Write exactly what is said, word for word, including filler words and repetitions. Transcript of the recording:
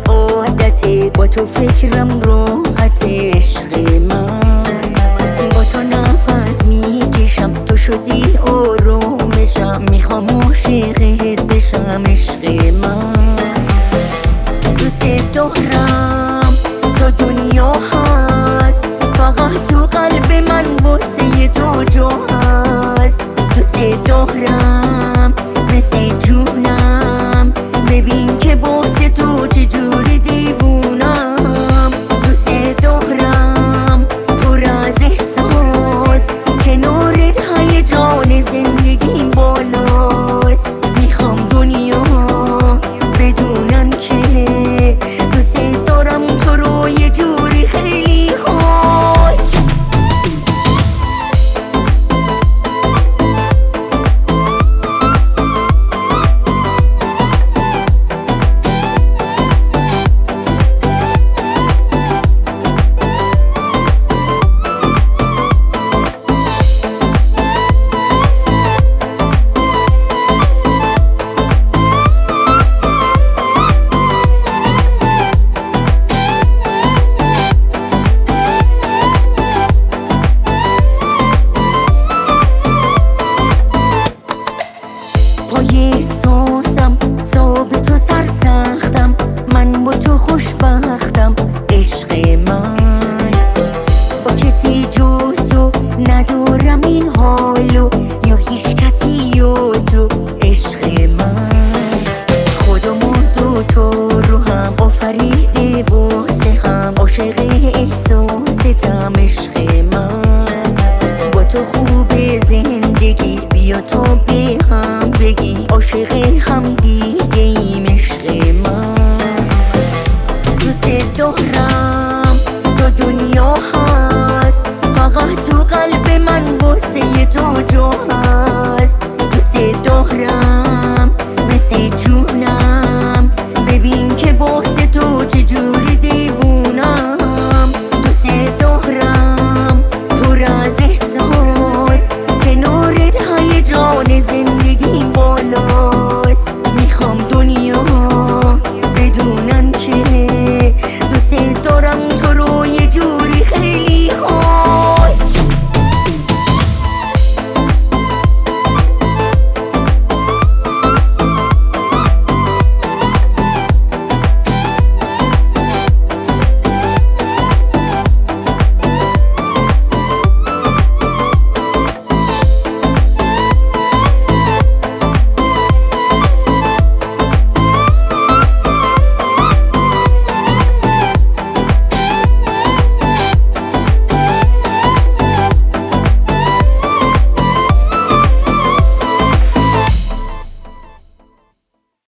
عادته، با تو فکرم راحت عشق من. با تو نفس میکشم، تو شدی آرامشم، میخوام عاشقت بشم عشق من. دوست دارم تا دنیا هست، فقط تو قلب من واسه تو جا هست. دوست دارم مثل جونم، ببین که واسه تو چجوری دیوونم. دوست دارم پر از احساس، کنارت هیجان زندگیم بالاست. میخوام دنیا بدونن که دوست دارم تو رو یه جوری خیلی خاص. پای احساسم صاحب تو سرسختم، من با تو خوشبختم عشق من. با کسی جز تو ندارم این حالو، یا هیچ کسی و تو عشق من. خدا ما دوتا رو هم آفریده واسه هم، عاشق احساستم عشق من. با تو خوب زندگی، بیا تا به هم بگی عاشق هم دیگه